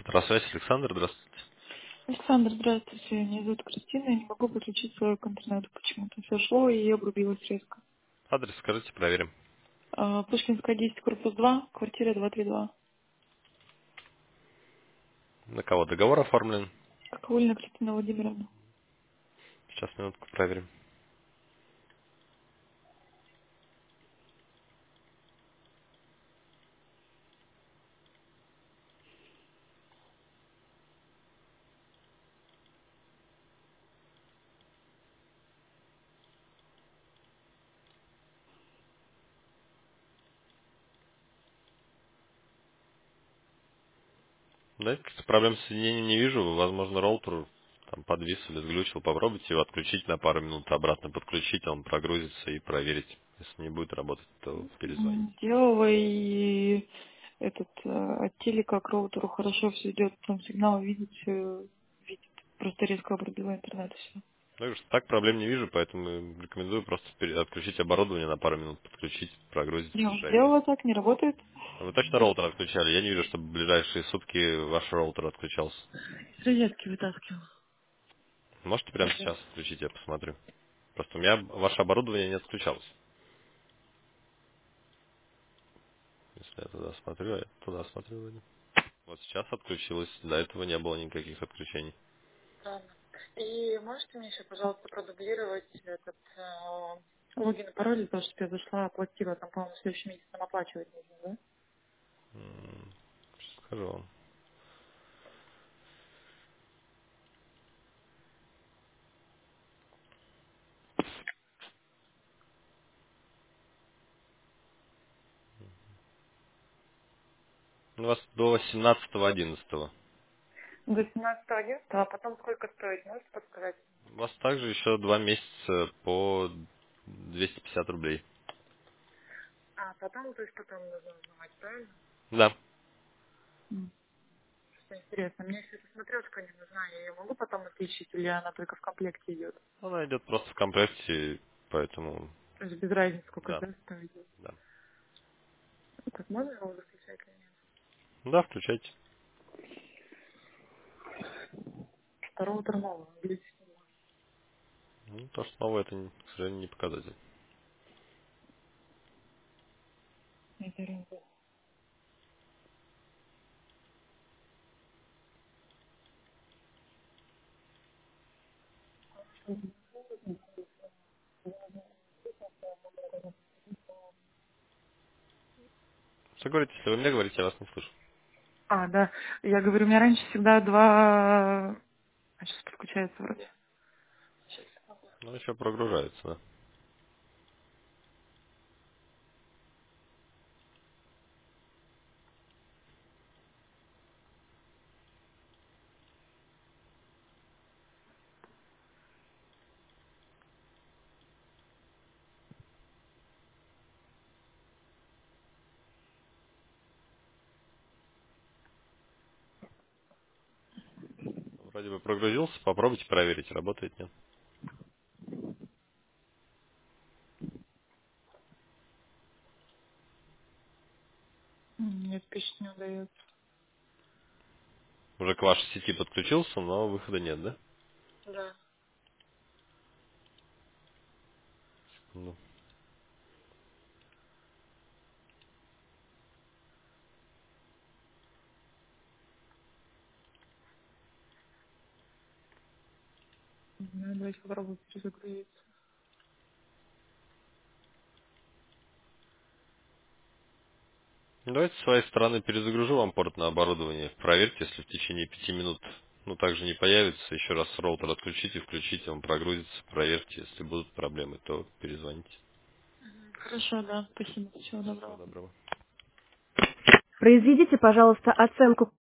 Здравствуйте, Александр, здравствуйте. Александр, здравствуйте. Меня зовут Кристина. Я не могу подключиться к интернету почему-то. Все шло и обрубилось резко. Адрес скажите, проверим. Пушкинская, 10, корпус 2, квартира 232. На кого договор оформлен? Каковольна Кристина Владимировна. Сейчас, минутку, проверим. Да, каких-то проблем с соединением не вижу. Возможно, роутер там подвис или сглючил. Попробуйте его отключить на пару минут, обратно подключить, он прогрузится и проверить. Если не будет работать, то перезвоните. Делала и от телека к роутеру хорошо все идет. Там сигнал видит, все видит. Просто резко обрубила интернет и все. Ну, что так проблем не вижу, поэтому рекомендую просто отключить оборудование на пару минут, подключить, прогрузится Я и уже проверить. сделала так, не работает. А вы точно роутер отключали? Я не вижу, чтобы в ближайшие сутки ваш роутер отключался. Из розетки вытаскивала. Можете прямо сейчас включить, я посмотрю. Просто у меня ваше оборудование не отключалось. Если я туда смотрю, а я туда смотрю вроде. Вот сейчас отключилось, до этого не было никаких отключений. Ладно. И можете мне еще, пожалуйста, продублировать этот логин и пароль для того, чтобы я зашла, оплатила, там, по-моему, в следующем месяце там оплачивать нужно, да? Сейчас скажу вам. У вас до 18.11. До 17.11, а потом сколько стоит, можете подсказать? У вас также еще 2 месяца по 250 рублей. А, потом, то есть потом нужно узнавать, правильно? Да. М. Что интересно, мне еще эта смотрешка не нужна, я ее могу потом отличить, или она только в комплекте идет? Она идет просто в комплекте, поэтому То есть без разницы, сколько да. да, стоит. Да. Ну, так можно его выключать или нет? Да, включайте. Второго термала, английский. Ну, то, что новое, это, к сожалению, не показатель. Это разница. Что говорите, если вы мне говорите, я вас не слышу. А, да, я говорю, у меня раньше всегда два... А сейчас подключается вроде. Ну, еще прогружается, да. Вроде бы прогрузился, попробуйте проверить, работает, нет. Нет, пишет не удается. Уже к вашей сети подключился, но выхода нет, да? Да. Ну, Не знаю, давайте попробуем перезагрузиться. давайте с своей стороны перезагружу вам порт на оборудование. Проверьте, если в течение 5 минут, также не появится. Еще раз роутер отключите, включите, он прогрузится. Проверьте, если будут проблемы, то перезвоните. Хорошо, да. Спасибо. Всего Всего доброго. доброго. Произведите, пожалуйста, оценку